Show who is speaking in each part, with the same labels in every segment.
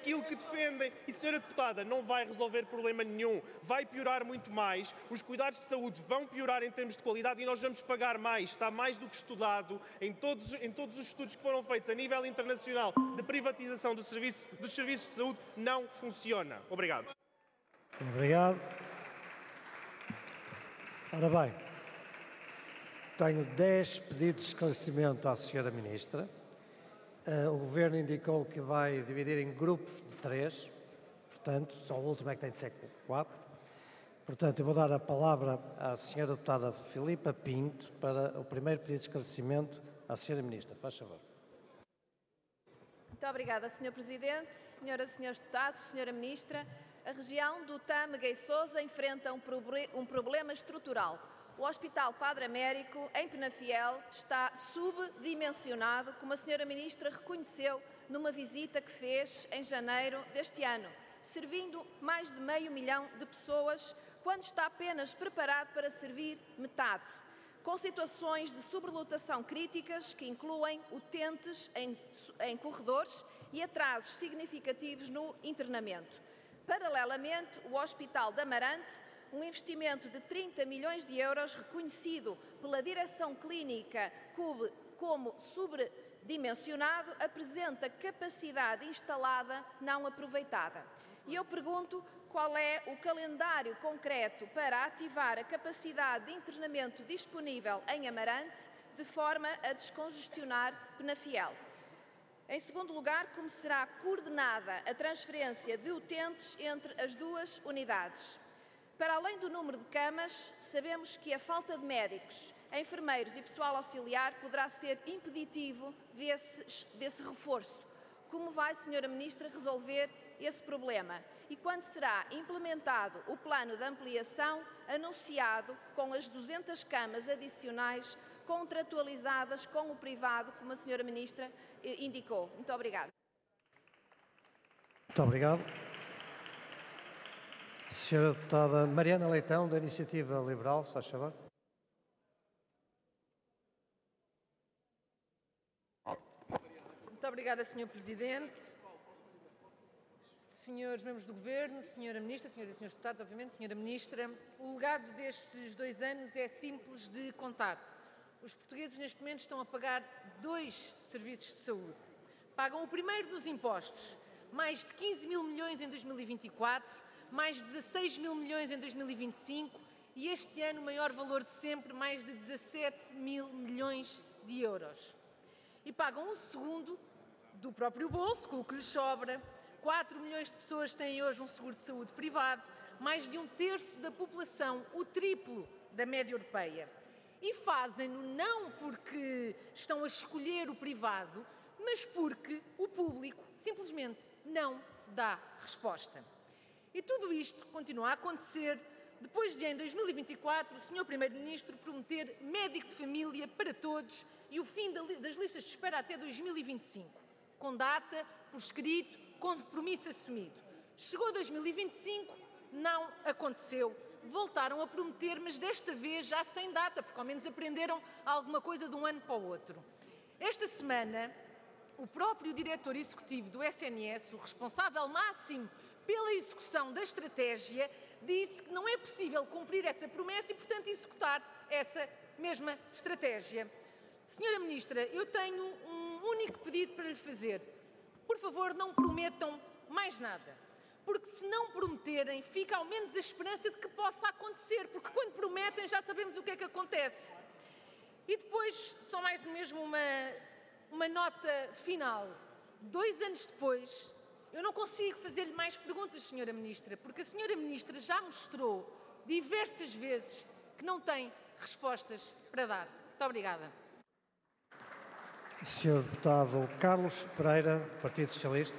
Speaker 1: aquilo que defendem. E, senhora deputada, não vai resolver problema nenhum, vai piorar muito mais, os cuidados de saúde vão piorar em termos de qualidade e nós vamos pagar mais. Está mais do que estudado em todos os estudos que foram feitos a nível internacional de privatização dos serviços de saúde, não funciona. Obrigado.
Speaker 2: Obrigado. Ora bem, tenho 10 pedidos de esclarecimento à senhora Ministra. O Governo indicou que vai dividir em grupos de 3, portanto, só o último é que tem de ser 4. Portanto, eu vou dar a palavra à senhora deputada Filipa Pinto para o primeiro pedido de esclarecimento à senhora Ministra. Faz favor.
Speaker 3: Muito obrigada, Sr. Presidente, senhoras e senhores deputados, senhora Ministra. A região do Tâmega e Sousa enfrenta um problema estrutural. O Hospital Padre Américo, em Penafiel, está subdimensionado, como a senhora Ministra reconheceu numa visita que fez em janeiro deste ano, servindo mais de 500 mil de pessoas, quando está apenas preparado para servir metade, com situações de sobrelotação críticas que incluem utentes em corredores e atrasos significativos no internamento. Paralelamente, o Hospital de Amarante, um investimento de 30 milhões de euros reconhecido pela Direção Clínica como sobredimensionado, apresenta capacidade instalada não aproveitada. E eu pergunto qual é o calendário concreto para ativar a capacidade de internamento disponível em Amarante, de forma a descongestionar Penafiel. Em segundo lugar, como será coordenada a transferência de utentes entre as duas unidades? Para além do número de camas, sabemos que a falta de médicos, enfermeiros e pessoal auxiliar poderá ser impeditivo desse reforço. Como vai, senhora Ministra, resolver esse problema? E quando será implementado o plano de ampliação anunciado com as 200 camas adicionais contratualizadas com o privado, como a senhora Ministra indicou? Muito obrigada.
Speaker 2: Muito obrigado. Senhora deputada Mariana Leitão, da Iniciativa Liberal, se faz favor.
Speaker 4: Muito obrigada, Sr. Presidente. Senhores membros do Governo, Senhora Ministra, Senhoras e Senhores deputados, obviamente, Senhora Ministra, o legado destes 2 anos é simples de contar. Os portugueses neste momento estão a pagar 2 serviços de saúde. Pagam o primeiro nos impostos, mais de 15 mil milhões em 2024, mais de 16 mil milhões em 2025 e este ano o maior valor de sempre, mais de 17 mil milhões de euros. E pagam o segundo do próprio bolso, com o que lhes sobra. 4 milhões de pessoas têm hoje um seguro de saúde privado, mais de 1/3 da população, o triplo da média europeia. E fazem-no não porque estão a escolher o privado, mas porque o público simplesmente não dá resposta. E tudo isto continua a acontecer depois de, em 2024, o Sr. Primeiro-Ministro prometer médico de família para todos e o fim das listas de espera até 2025, com data, por escrito, com compromisso assumido. Chegou 2025, não aconteceu. Voltaram a prometer, mas desta vez já sem data, porque ao menos aprenderam alguma coisa de um ano para o outro. Esta semana, o próprio diretor executivo do SNS, o responsável máximo pela execução da estratégia, disse que não é possível cumprir essa promessa e, portanto, executar essa mesma estratégia. Senhora Ministra, eu tenho um único pedido para lhe fazer. Por favor, não prometam mais nada, porque se não prometerem, fica ao menos a esperança de que possa acontecer, porque quando prometem já sabemos o que é que acontece. E depois, só mais mesmo uma nota final. 2 anos depois, eu não consigo fazer-lhe mais perguntas, Senhora Ministra, porque a Senhora Ministra já mostrou diversas vezes que não tem respostas para dar. Muito obrigada.
Speaker 2: Senhor deputado Carlos Pereira, Partido Socialista.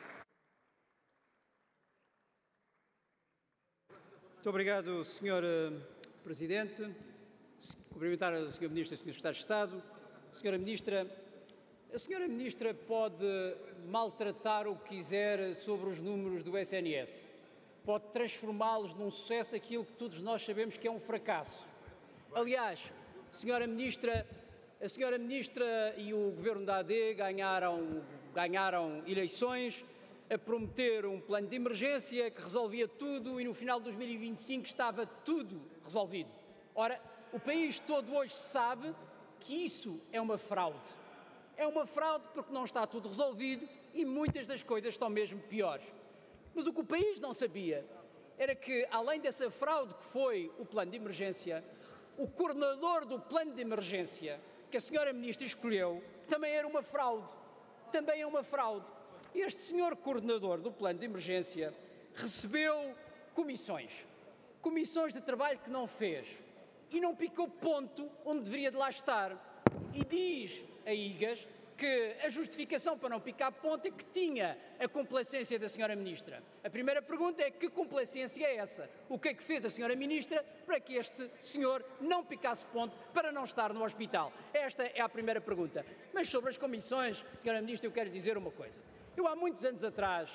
Speaker 5: Muito obrigado, Sr. Presidente. Cumprimentar a Sra. Ministra e Sr. Secretário de Estado. Sra. Ministra, a Sra. Ministra pode maltratar o que quiser sobre os números do SNS. Pode transformá-los num sucesso, aquilo que todos nós sabemos que é um fracasso. Aliás, a Sra. Ministra e o Governo da AD ganharam eleições a prometer um plano de emergência que resolvia tudo e no final de 2025 estava tudo resolvido. Ora, o país todo hoje sabe que isso é uma fraude. É uma fraude porque não está tudo resolvido e muitas das coisas estão mesmo piores. Mas o que o país não sabia era que, além dessa fraude que foi o plano de emergência, o coordenador do plano de emergência que a senhora Ministra escolheu também era uma fraude. Também é uma fraude. Este senhor coordenador do plano de emergência recebeu comissões de trabalho que não fez e não picou ponto onde deveria de lá estar. E diz a IGAS que a justificação para não picar ponto é que tinha a complacência da senhora Ministra. A primeira pergunta é: que complacência é essa? O que é que fez a senhora Ministra para que este senhor não picasse ponto para não estar no hospital? Esta é a primeira pergunta. Mas sobre as comissões, senhora Ministra, eu quero dizer uma coisa. Eu há muitos anos atrás,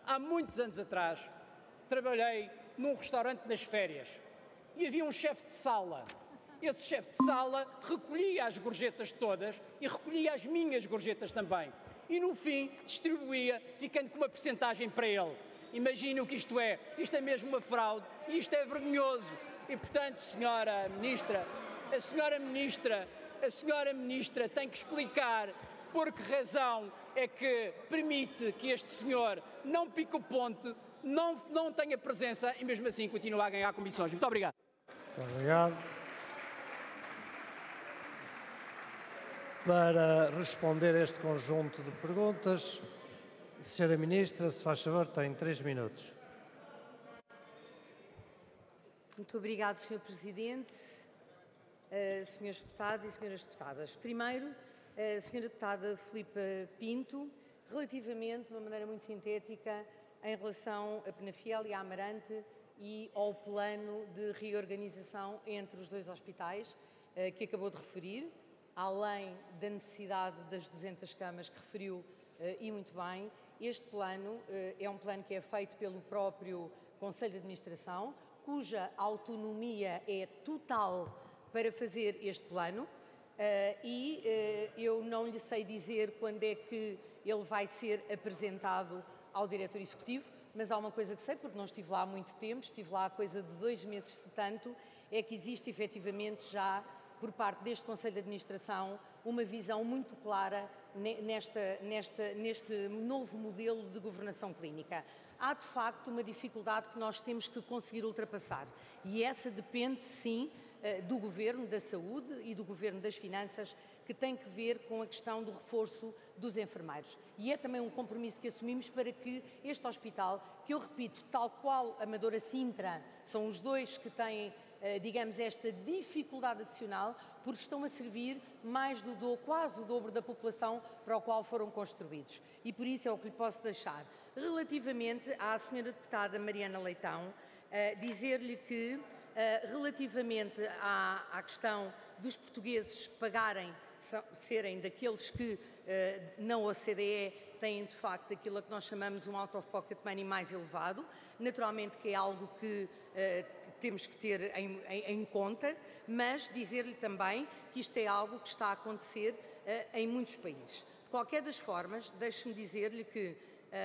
Speaker 5: trabalhei num restaurante nas férias e havia um chefe de sala. Esse chefe de sala recolhia as gorjetas todas e recolhia as minhas gorjetas também. E no fim distribuía, ficando com uma percentagem para ele. Imaginem o que isto é. Isto é mesmo uma fraude e isto é vergonhoso. E portanto, senhora Ministra, a senhora Ministra tem que explicar por que razão é que permite que este senhor não pique o ponte, não tenha presença e mesmo assim continua a ganhar comissões. Muito obrigado.
Speaker 2: Muito obrigado. Para responder a este conjunto de perguntas, Sra. Ministra, se faz favor, tem 3 minutos.
Speaker 6: Muito obrigado, Sr. Presidente, Srs. Deputados e Sras. Deputadas. Primeiro, a Sra. Deputada Filipa Pinto, relativamente, de uma maneira muito sintética, em relação a Penafiel e a Amarante e ao plano de reorganização entre os dois hospitais que acabou de referir, além da necessidade das 200 camas que referiu, e muito bem. Este plano é um plano que é feito pelo próprio Conselho de Administração, cuja autonomia é total para fazer este plano, eu não lhe sei dizer quando é que ele vai ser apresentado ao Diretor Executivo, mas há uma coisa que sei, porque não estive lá há muito tempo, estive lá há coisa de 2 meses, se tanto, é que existe efetivamente já, por parte deste Conselho de Administração, uma visão muito clara neste novo modelo de governação clínica. Há, de facto, uma dificuldade que nós temos que conseguir ultrapassar e essa depende, sim, do Governo da Saúde e do Governo das Finanças, que tem que ver com a questão do reforço dos enfermeiros. E é também um compromisso que assumimos para que este hospital, que eu repito, tal qual a Amadora Sintra, são os dois que têm, digamos, esta dificuldade adicional, porque estão a servir quase o dobro da população para o qual foram construídos. E por isso é o que lhe posso deixar. Relativamente à senhora deputada Mariana Leitão, dizer-lhe que, relativamente à questão dos portugueses serem daqueles que, na OCDE, têm de facto aquilo a que nós chamamos um out-of-pocket money mais elevado, naturalmente que é algo que temos que ter em conta, mas dizer-lhe também que isto é algo que está a acontecer em muitos países. De qualquer das formas, deixe-me dizer-lhe que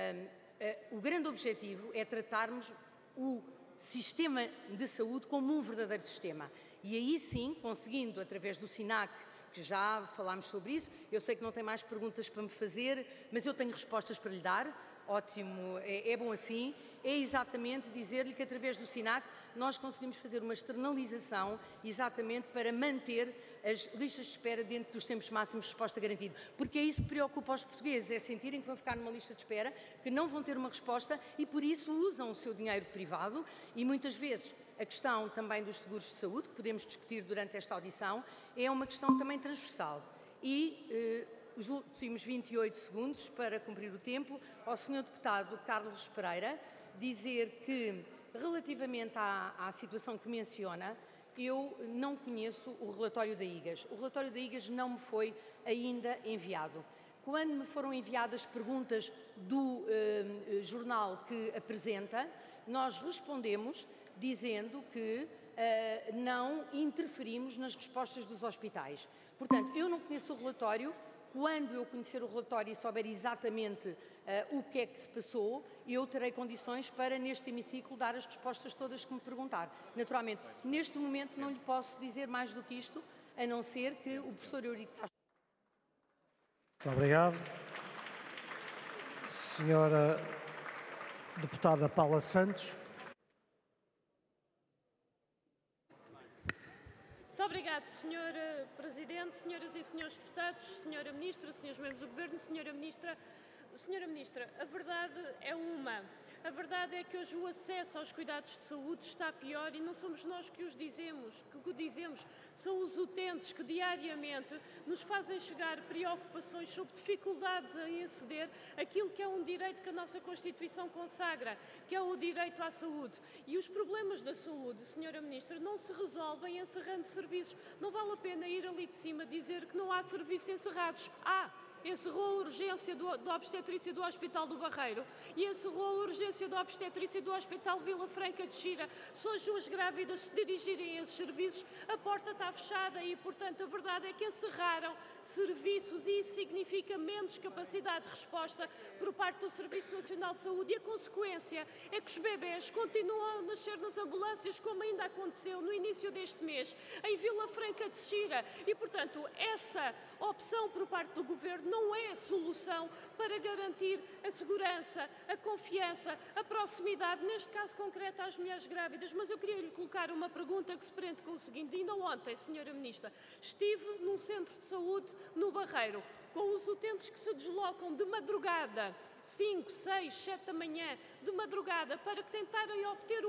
Speaker 6: o grande objetivo é tratarmos o sistema de saúde como um verdadeiro sistema. E aí sim, conseguindo, através do SINAC, que já falámos sobre isso, eu sei que não tem mais perguntas para me fazer, mas eu tenho respostas para lhe dar. Ótimo, é bom assim, é exatamente dizer-lhe que através do SINAC nós conseguimos fazer uma externalização exatamente para manter as listas de espera dentro dos tempos máximos de resposta garantido. Porque é isso que preocupa os portugueses, é sentirem que vão ficar numa lista de espera, que não vão ter uma resposta e por isso usam o seu dinheiro privado e muitas vezes a questão também dos seguros de saúde, que podemos discutir durante esta audição, é uma questão também transversal. E os últimos 28 segundos para cumprir o tempo, ao Sr. Deputado Carlos Pereira, dizer que, relativamente à situação que menciona, eu não conheço o relatório da IGAS. O relatório da IGAS não me foi ainda enviado. Quando me foram enviadas perguntas do jornal que apresenta, nós respondemos dizendo que não interferimos nas respostas dos hospitais. Portanto, eu não conheço o relatório. Quando eu conhecer o relatório e souber exatamente o que é que se passou, e eu terei condições para, neste hemiciclo, dar as respostas todas que me perguntar. naturalmente, neste momento não lhe posso dizer mais do que isto, a não ser que o professor Eurico Castro...
Speaker 2: Muito obrigado. Senhora Deputada Paula Santos.
Speaker 7: Muito obrigado, Sr. Presidente, Senhoras e Senhores Deputados, Sra. Ministra, Srs. Membros do Governo, Sra. Ministra. Sra. Ministra, a verdade é uma. A verdade é que hoje o acesso aos cuidados de saúde está pior e não somos nós que o dizemos, são os utentes que diariamente nos fazem chegar preocupações sobre dificuldades em aceder àquilo que é um direito que a nossa Constituição consagra, que é o direito à saúde. E os problemas da saúde, Sra. Ministra, não se resolvem encerrando serviços. Não vale a pena ir ali de cima dizer que não há serviços encerrados. Encerrou a urgência da obstetrícia do Hospital do Barreiro e encerrou a urgência da obstetrícia do Hospital Vila Franca de Xira. Se hoje as grávidas se dirigirem a esses serviços, a porta está fechada e, portanto, a verdade é que encerraram serviços e isso significa menos capacidade de resposta por parte do Serviço Nacional de Saúde e a consequência é que os bebés continuam a nascer nas ambulâncias, como ainda aconteceu no início deste mês, em Vila Franca de Xira. E, portanto, essa opção por parte do Governo não é a solução para garantir a segurança, a confiança, a proximidade, neste caso concreto às mulheres grávidas. Mas eu queria lhe colocar uma pergunta que se prende com o seguinte. Ainda ontem, Sra. Ministra, estive num centro de saúde no Barreiro, com os utentes que se deslocam de madrugada, 5, 6, 7 da manhã, de madrugada, para que tentarem obter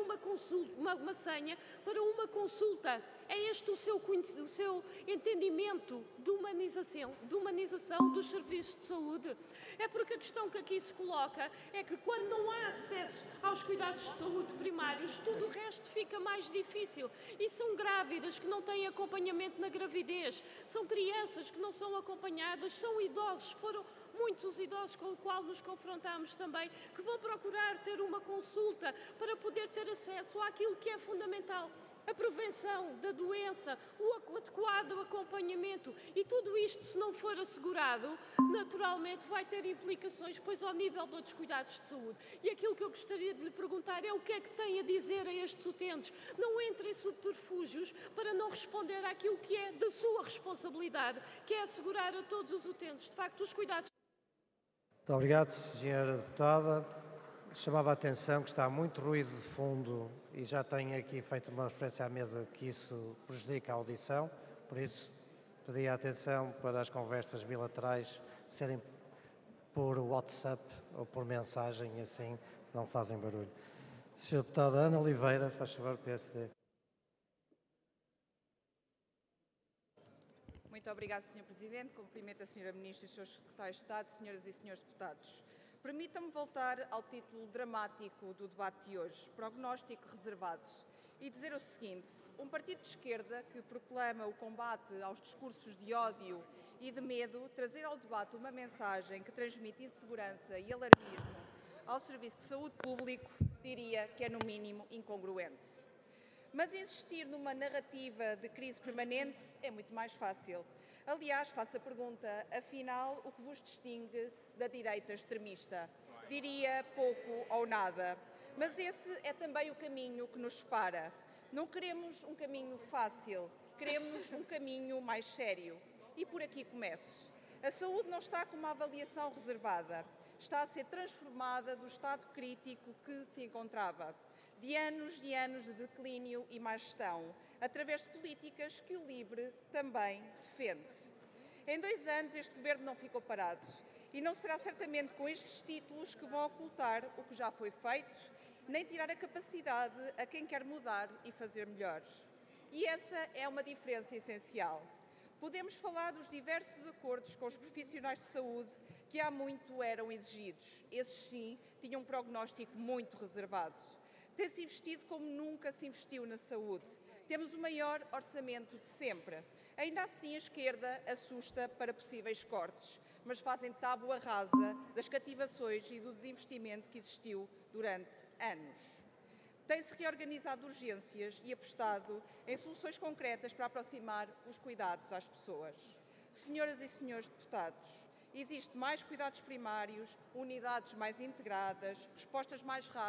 Speaker 7: uma senha para uma consulta. É este o seu entendimento de humanização dos serviços de saúde? É porque a questão que aqui se coloca é que quando não há acesso aos cuidados de saúde primários, tudo o resto fica mais difícil. E são grávidas que não têm acompanhamento na gravidez, são crianças que não são acompanhadas, são idosos, foram muitos os idosos com os quais nos confrontamos também, que vão procurar ter uma consulta para poder ter acesso àquilo que é fundamental. A prevenção da doença, o adequado acompanhamento e tudo isto, se não for assegurado, naturalmente vai ter implicações depois ao nível de outros cuidados de saúde. E aquilo que eu gostaria de lhe perguntar é o que é que tem a dizer a estes utentes. Não entre em subterfúgios para não responder àquilo que é da sua responsabilidade, que é assegurar a todos os utentes, de facto, os cuidados.
Speaker 2: Muito obrigado, Sra. Deputada. Chamava a atenção que está muito ruído de fundo e já tenho aqui feito uma referência à mesa que isso prejudica a audição, por isso pedi a atenção para as conversas bilaterais serem por WhatsApp ou por mensagem, assim não fazem barulho. Sra. Deputada Ana Oliveira, faz favor, PSD.
Speaker 8: Muito obrigada, Sr. Presidente. Cumprimento a Sra. Ministra e os Srs. Secretários de Estado, Senhoras e Senhores Deputados. Permitam-me voltar ao título dramático do debate de hoje, prognóstico reservado, e dizer o seguinte: um partido de esquerda que proclama o combate aos discursos de ódio e de medo, trazer ao debate uma mensagem que transmite insegurança e alarmismo ao Serviço de Saúde Público, diria que é no mínimo incongruente. Mas insistir numa narrativa de crise permanente é muito mais fácil. Aliás, faço a pergunta, afinal, o que vos distingue da direita extremista? Diria pouco ou nada. Mas esse é também o caminho que nos separa. Não queremos um caminho fácil, queremos um caminho mais sério. E por aqui começo. A saúde não está com uma avaliação reservada. Está a ser transformada do estado crítico que se encontrava. De anos de declínio e má gestão, através de políticas que o LIVRE também defende. Em 2 anos este Governo não ficou parado e não será certamente com estes títulos que vão ocultar o que já foi feito, nem tirar a capacidade a quem quer mudar e fazer melhor. E essa é uma diferença essencial. Podemos falar dos diversos acordos com os profissionais de saúde que há muito eram exigidos. Esses sim tinham um prognóstico muito reservado. Tem-se investido como nunca se investiu na saúde. Temos o maior orçamento de sempre. Ainda assim, a esquerda assusta para possíveis cortes, mas fazem tábua rasa das cativações e do desinvestimento que existiu durante anos. Tem-se reorganizado urgências e apostado em soluções concretas para aproximar os cuidados às pessoas. Senhoras e senhores deputados, Existe mais cuidados primários, unidades mais integradas, respostas mais rápidas.